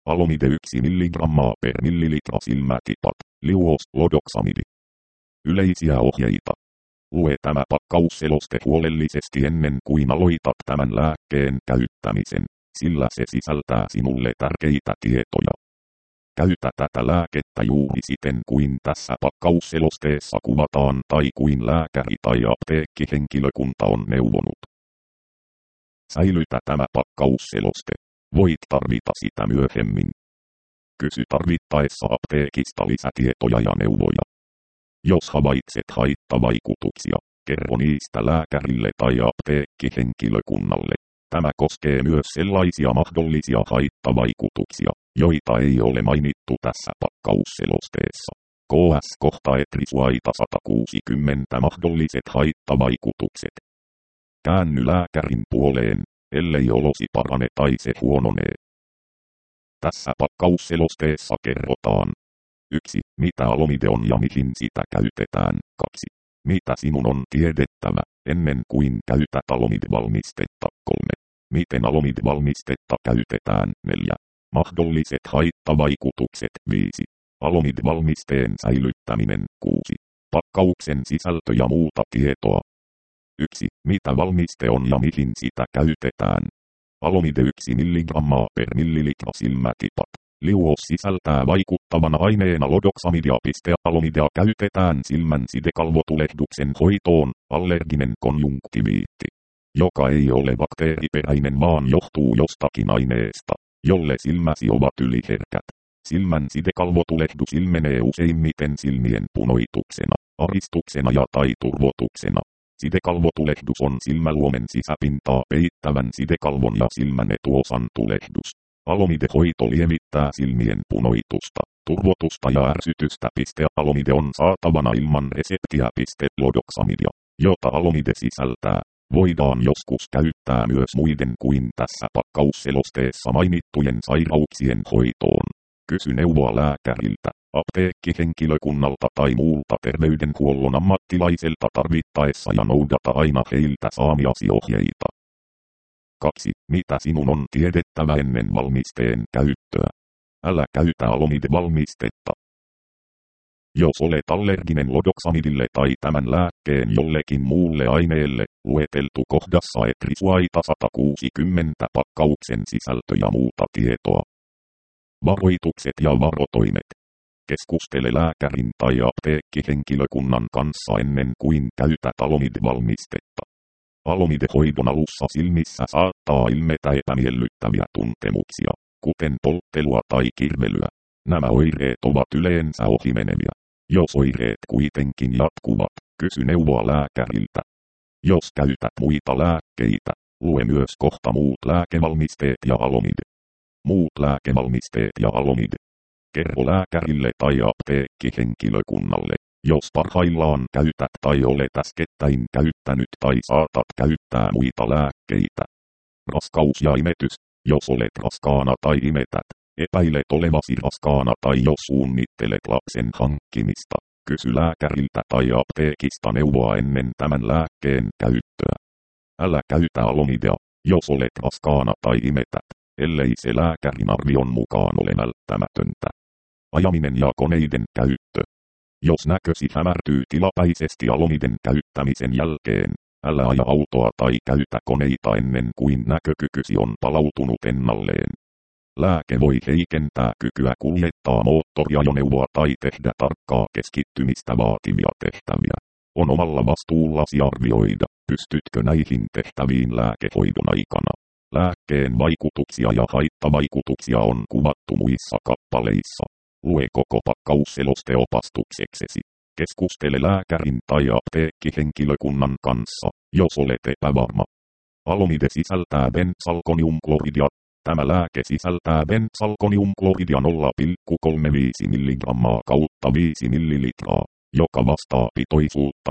Alomide 1 mg per millilitra silmätipat, liuoslodoxamidi. Yleisiä ohjeita. Lue tämä pakkausseloste huolellisesti ennen kuin aloitat tämän lääkkeen käyttämisen, sillä se sisältää sinulle tärkeitä tietoja. Käytä tätä lääkettä juuri siten kuin tässä pakkausselosteessa kuvataan tai kuin lääkäri tai apteekkihenkilökunta on neuvonut. Säilytä tämä pakkausseloste. Voit tarvita sitä myöhemmin. Kysy tarvittaessa apteekista lisätietoja ja neuvoja. Jos havaitset haittavaikutuksia, kerro niistä lääkärille tai apteekkihenkilökunnalle. Tämä koskee myös sellaisia mahdollisia haittavaikutuksia, joita ei ole mainittu tässä pakkausselosteessa. KS kohta etrisuaita 160 mahdolliset haittavaikutukset. Käänny lääkärin puoleen, ellei olosi parane tai se huononee. Tässä pakkausselosteessa kerrotaan. 1. Mitä alomide on ja mihin sitä käytetään. 2. Mitä sinun on tiedettävä, ennen kuin käytät alomide-valmistetta. 3. Miten alomide-valmistetta käytetään. 4. Mahdolliset haittavaikutukset. 5. Alomide-valmisteen säilyttäminen. 6. Pakkauksen sisältö ja muuta tietoa. 1. Mitä valmiste on ja mihin sitä käytetään. Alomide 1 mg per millilitra silmätipat. Liuos sisältää vaikuttavana aineena lodoxamidia. Alomidea käytetään silmän sidekalvotulehduksen hoitoon, allerginen konjunktiviitti, joka ei ole bakteeriperäinen vaan johtuu jostakin aineesta, jolle silmäsi ovat yliherkät. Silmän sidekalvotulehdus ilmenee useimmiten silmien punoituksena, aristuksena ja tai turvotuksena. Sidekalvotulehdus on silmäluomen sisäpintaa peittävän sidekalvon ja silmän etuosan tulehdus. Alomide-hoito lievittää silmien punoitusta, turvotusta ja ärsytystä. Alomide on saatavana ilman reseptiä. Lodoxamidia, jota alomide sisältää, voidaan joskus käyttää myös muiden kuin tässä pakkausselosteessa mainittujen sairauksien hoitoon. Kysy neuvoa lääkäriltä, apteekkihenkilökunnalta tai muulta terveydenhuollon ammattilaiselta tarvittaessa ja noudata aina heiltä saamiasi ohjeita. 2. Mitä sinun on tiedettävä ennen valmisteen käyttöä? Älä käytä alomide-valmistetta. Jos olet allerginen lodoxamidille tai tämän lääkkeen jollekin muulle aineelle, lueteltu kohdassa etrisuaita 160 pakkauksen sisältö ja muuta tietoa. Varoitukset ja varotoimet. Keskustele lääkärin tai apteekkihenkilökunnan kanssa ennen kuin käytät alomide-valmistetta. Alomide-hoidon alussa silmissä saattaa ilmetä epämiellyttäviä tuntemuksia, kuten polttelua tai kirvelyä. Nämä oireet ovat yleensä ohimeneviä. Jos oireet kuitenkin jatkuvat, kysy neuvoa lääkäriltä. Jos käytät muita lääkkeitä, lue myös kohta muut lääkevalmisteet ja alomide. Muut lääkevalmisteet ja alomide. Kerro lääkärille tai apteekkihenkilökunnalle, jos parhaillaan käytät tai olet äskettäin käyttänyt tai saatat käyttää muita lääkkeitä. Raskaus ja imetys, jos olet raskaana tai imetät, epäilet olevasi raskaana tai jos suunnittelet lapsen hankkimista, kysy lääkäriltä tai apteekista neuvoa ennen tämän lääkkeen käyttöä. Älä käytä alomidea, jos olet raskaana tai imetät, ellei se lääkärin arvion mukaan ole välttämätöntä. Ajaminen ja koneiden käyttö. Jos näkösi hämärtyy tilapäisesti alomiden käyttämisen jälkeen, älä aja autoa tai käytä koneita ennen kuin näkökykysi on palautunut ennalleen. Lääke voi heikentää kykyä kuljettaa moottoriajoneuvoa tai tehdä tarkkaa keskittymistä vaativia tehtäviä. On omalla vastuullasi arvioida, pystytkö näihin tehtäviin lääkehoidon aikana. Lääkkeen vaikutuksia ja haittavaikutuksia on kuvattu muissa kappaleissa. Lue koko pakkausseloste opastukseksesi. Keskustele lääkärin tai apteekkihenkilökunnan kanssa, jos olet epävarma. Alomide sisältää benzalkoniumkloridia. Tämä lääke sisältää benzalkoniumkloridia 0,35 mg kautta 5 ml, joka vastaa pitoisuutta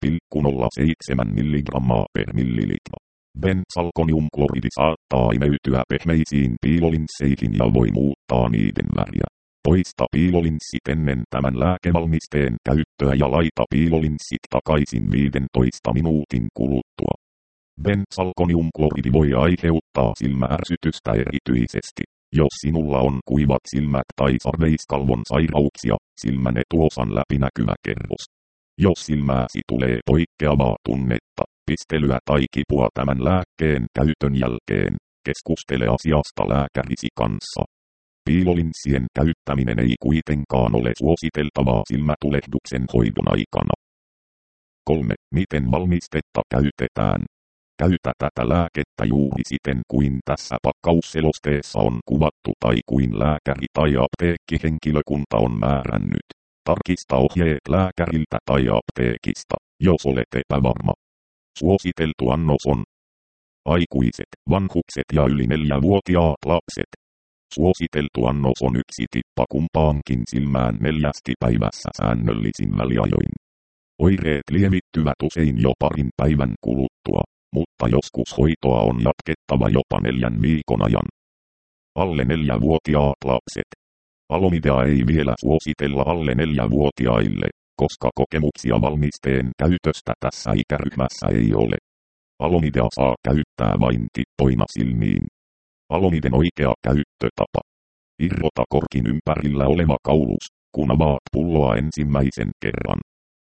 0,07 mg per millilitra. Benzalkoniumkloridi saattaa imeytyä pehmeisiin piilolinsseihin ja voi muuttaa niiden väriä. Poista piilolinssit ennen tämän lääkevalmisteen käyttöä ja laita piilolinssit takaisin 15 minuutin kuluttua. Benzalkoniumkloridi voi aiheuttaa silmäärsytystä erityisesti, Jos sinulla on kuivat silmät tai sarveiskalvon sairauksia, silmän etuosan läpinäkyvä kerros. Jos silmääsi tulee poikkeavaa tunnetta, pistelyä tai kipua tämän lääkkeen käytön jälkeen, keskustele asiasta lääkärisi kanssa. Piilolinssien käyttäminen ei kuitenkaan ole suositeltavaa silmätulehduksen hoidon aikana. 3. Miten valmistetta käytetään? Käytä tätä lääkettä juuri siten kuin tässä pakkausselosteessa on kuvattu tai kuin lääkäri tai apteekkihenkilökunta on määrännyt. Tarkista ohjeet lääkäriltä tai apteekista, jos olet epävarma. Suositeltu annos on aikuiset, vanhukset ja yli 4-vuotiaat lapset. Suositeltu annos on 1 tippa kumpaankin silmään 4 päivässä säännöllisin väliajoin. Oireet lievittyvät usein jo parin päivän kuluttua, mutta joskus hoitoa on jatkettava jopa 4 viikon ajan. Alle 4-vuotiaat lapset. Alomidea ei vielä suositella alle 4-vuotiaille, koska kokemuksia valmisteen käytöstä tässä ikäryhmässä ei ole. Alomidea saa käyttää vain tippoina silmiin. Alomiden oikea käyttötapa. Irrota korkin ympärillä oleva kaulus, kun avaat pulloa ensimmäisen kerran.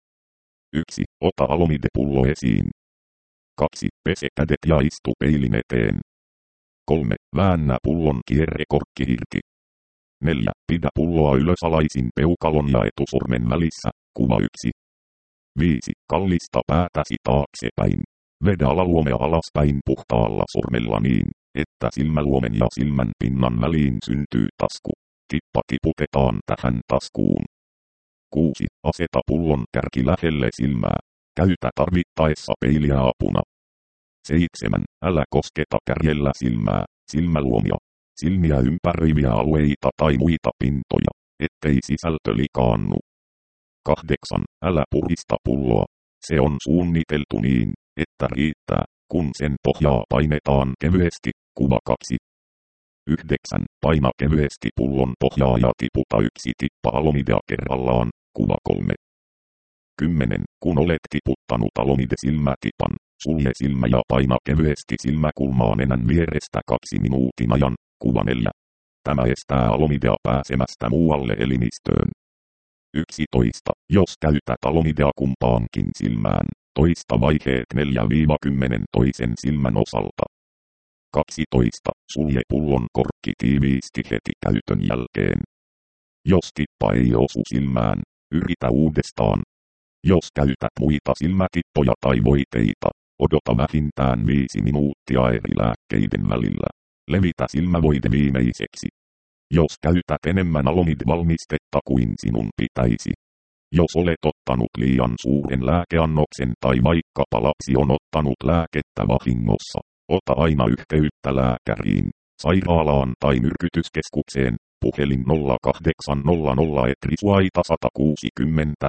1. Ota alomidepullo esiin. 2. Pese kädet ja istu peilin eteen. 3. Väännä pullon kierrekorkki irti. 4. Pidä pulloa ylösalaisin peukalon ja etusormen välissä, kuva 1. 5. Kallista päätäsi taaksepäin. Vedä alaluomea alaspäin puhtaalla sormella niin, että silmäluomen ja silmän pinnan väliin syntyy tasku. Tippa tiputetaan tähän taskuun. 6. Aseta pullon kärki lähelle silmää. Käytä tarvittaessa peiliä apuna. 7. Älä kosketa kärjellä silmää, silmäluomia, silmiä ympäröiviä alueita tai muita pintoja, ettei sisältö likaannu. 8. Älä purista pulloa. Se on suunniteltu niin, että riittää, kun sen pohjaa painetaan kevyesti, kuva 2. 9. Paina kevyesti pullon pohjaa ja tiputa 1 tippa alomidea kerrallaan, kuva 3. 10. Kun olet tiputtanut alomide-silmätipan, sulje silmä ja paina kevyesti silmäkulmaa nenän vierestä 2 minuutin ajan, kuva 4. Tämä estää alomidea pääsemästä muualle elimistöön. 11. Jos käytät alomidea kumpaankin silmään, toista vaiheet 4-10 toisen silmän osalta. 12. Sulje pullon korkki tiiviisti heti käytön jälkeen. Jos tippa ei osu silmään, yritä uudestaan. Jos käytät muita silmätippoja tai voiteita, odota vähintään 5 minuuttia eri lääkkeiden välillä. Levitä silmävoide viimeiseksi. Jos käytät enemmän alomid-valmistetta kuin sinun pitäisi. Jos olet ottanut liian suuren lääkeannoksen tai vaikkapa lapsi on ottanut lääkettä vahingossa, ota aina yhteyttä lääkäriin, sairaalaan tai myrkytyskeskukseen, puhelin 0800 etrisuaita 160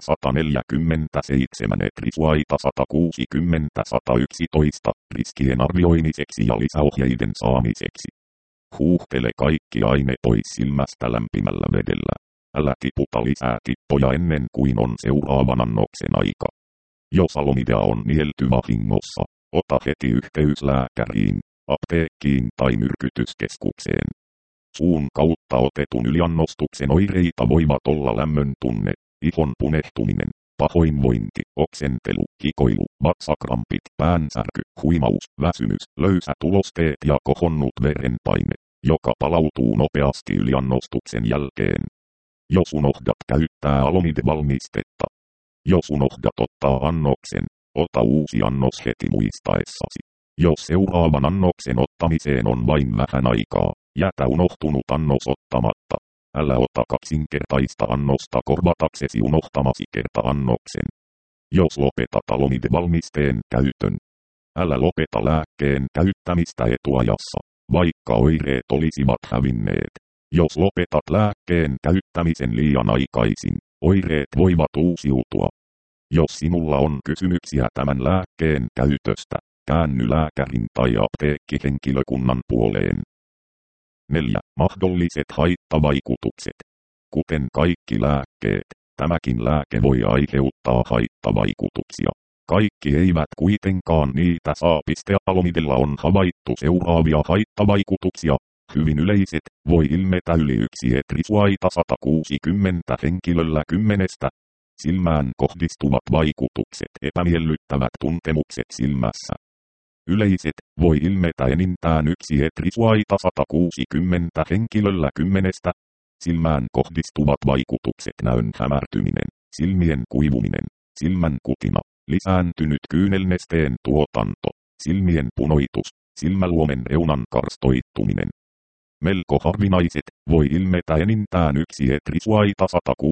147 etrisuaita 160 111 riskien arvioimiseksi ja lisäohjeiden saamiseksi. Huuhtele kaikki aine pois silmästä lämpimällä vedellä. Älä tiputa lisää tippoja ennen kuin on seuraavan annoksen aika. Jos alomidea on nielty vahingossa, ota heti yhteys lääkäriin, apteekkiin tai myrkytyskeskukseen. Suun kautta otetun yliannostuksen oireita voivat olla lämmön tunne, ihon punehtuminen, pahoinvointi, oksentelu, hikoilu, vatsakrampit, päänsärky, huimaus, väsymys, löysät ulosteet ja kohonnut verenpaine, joka palautuu nopeasti yliannostuksen jälkeen. Jos unohdat käyttää alomide-valmistetta. Jos unohdat ottaa annoksen, ota uusi annos heti muistaessasi. Jos seuraavan annoksen ottamiseen on vain vähän aikaa, jätä unohtunut annos ottamatta. Älä ota kaksinkertaista annosta korvataksesi unohtamasi kerta-annoksen. Jos lopetat alomide-valmisteen käytön, älä lopeta lääkkeen käyttämistä etuajassa, vaikka oireet olisivat hävinneet. Jos lopetat lääkkeen käyttämisen liian aikaisin, oireet voivat uusiutua. Jos sinulla on kysymyksiä tämän lääkkeen käytöstä, käänny lääkärin tai apteekkihenkilökunnan puoleen. 4. Mahdolliset haittavaikutukset. Kuten kaikki lääkkeet, tämäkin lääke voi aiheuttaa haittavaikutuksia. Kaikki eivät kuitenkaan niitä saa. Alomidella on havaittu seuraavia haittavaikutuksia. hyvin yleiset, voi ilmetä yli yksi etrisuaita 160 henkilöllä 10. Silmään kohdistuvat vaikutukset, epämiellyttävät tuntemukset silmässä. Yleiset, voi ilmetä enintään yksi etrisuaita 160 henkilöllä 10. Silmään kohdistuvat vaikutukset, näön hämärtyminen, silmien kuivuminen, silmän kutina, lisääntynyt kyynelnesteen tuotanto, silmien punoitus, silmäluomen reunan karstoittuminen. Melko harvinaiset, voi ilmetä enintään yksi etrisuaita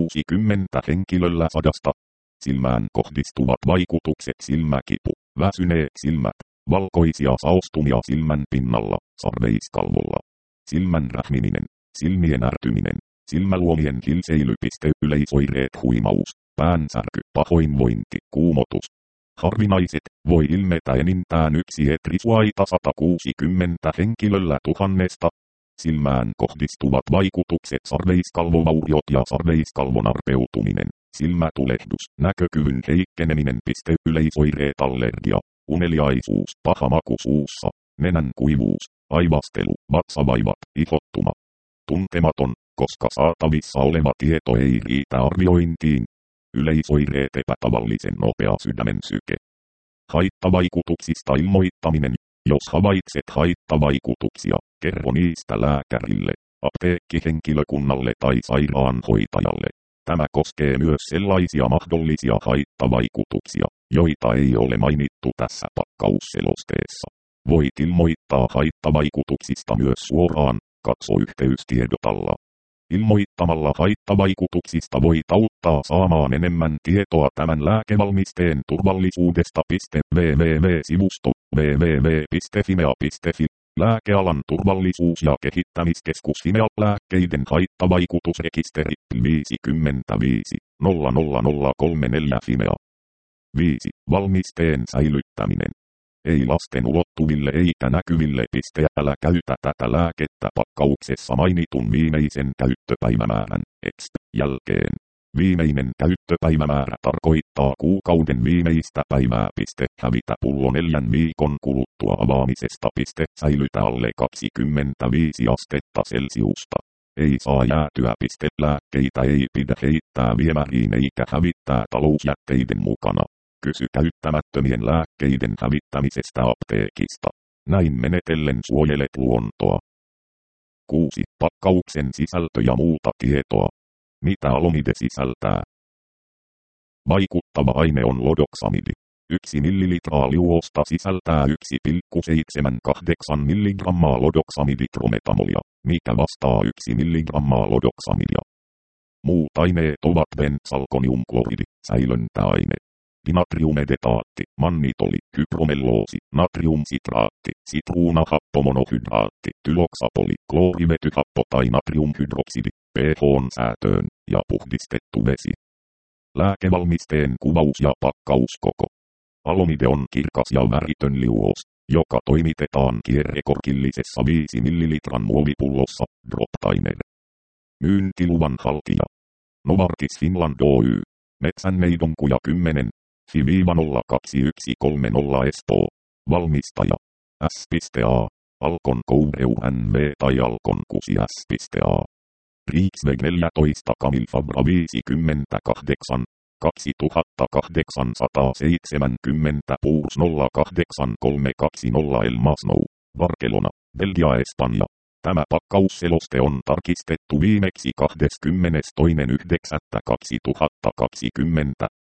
160 henkilöllä 100. Silmään kohdistuvat vaikutukset, silmäkipu, väsyneet silmät, valkoisia saostumia silmän pinnalla, sarveiskalvolla, silmän rähmiminen, silmien ärtyminen, silmäluomien hilseily, yleisoireet, huimaus, päänsärky, pahoinvointi, kuumotus. Harvinaiset, voi ilmetä enintään yksi etrisuaita 160 henkilöllä 1000. Silmään kohdistuvat vaikutukset, sarveiskalvovauriot ja sarveiskalvon arpeutuminen, silmätulehdus, näkökyvyn heikkeneminen, yleisoireet, allergia, uneliaisuus, paha maku suussa, nenän kuivuus, aivastelu, vatsavaivat, ihottuma. Tuntematon, koska saatavissa oleva tieto ei riitä arviointiin. Yleisoireet, epätavallisen nopea sydämen syke. Haittavaikutuksista ilmoittaminen. Jos havaitset haittavaikutuksia, kerro niistä lääkärille, apteekkihenkilökunnalle tai sairaanhoitajalle. Tämä koskee myös sellaisia mahdollisia haittavaikutuksia, joita ei ole mainittu tässä pakkausselosteessa. Voit ilmoittaa haittavaikutuksista myös suoraan, katso yhteystiedotalla. Ilmoittamalla haittavaikutuksista voit auttaa saamaan enemmän tietoa tämän lääkevalmisteen turvallisuudesta. www.sivusto www.fimea.fi Lääkealan turvallisuus- ja kehittämiskeskus Fimea. Lääkkeiden haittavaikutusrekisteri 55 00034 Fimea. 5. Valmisteen säilyttäminen. Ei lasten ulottuville eikä näkyville. Älä käytä tätä lääkettä pakkauksessa mainitun viimeisen käyttöpäivämäärän jälkeen. Viimeinen käyttöpäivämäärä tarkoittaa kuukauden viimeistä päivää. Hävitä pullo 4 viikon kuluttua avaamisesta. Säilytä alle 25 astetta Celsiusta. Ei saa jäätyä. Lääkkeitä ei pidä heittää viemäriin eikä hävittää talousjätteiden mukana. Kysy käyttämättömien lääkkeiden hävittämisestä apteekista. Näin menetellen suojelet luontoa. 6. Pakkauksen sisältö ja muuta tietoa. Mitä alomide sisältää? Vaikuttava aine on lodoksamidi. 1 millilitraa liuosta sisältää 1,78 milligrammaa lodoksamidichrometamolia, mikä vastaa 1 milligrammaa lodoksamidia. Muut aineet ovat benzalkoniumkloridi, säilöntäaine, dinatriumedetaatti, mannitoli, hypromelloosi, natriumsitraatti, sitruunahappomonohydraatti, tyloksapoli, kloorivetyhappo tai natriumhydroksidi, pH:n säätöön ja puhdistettu vesi. Lääkevalmisteen kuvaus ja pakkauskoko. Alomide on kirkas ja väritön liuos, joka toimitetaan kierrekorkillisessa 5 millilitran muovipullossa, Droptainer. Myyntiluvan haltija. Novartis Finland Oy. Metsänneidonkuja 10. Fi-02130 Espoo. Valmistaja. S.A. Alkon Koureu NV tai Alkon Kusi S.A. Riksväg 14 Camille Fabra 58 2870 Puurs 08320 Elmasnou, Varkelona, Belgia Espanja. Tämä pakkausseloste on tarkistettu viimeksi 22.9.2020.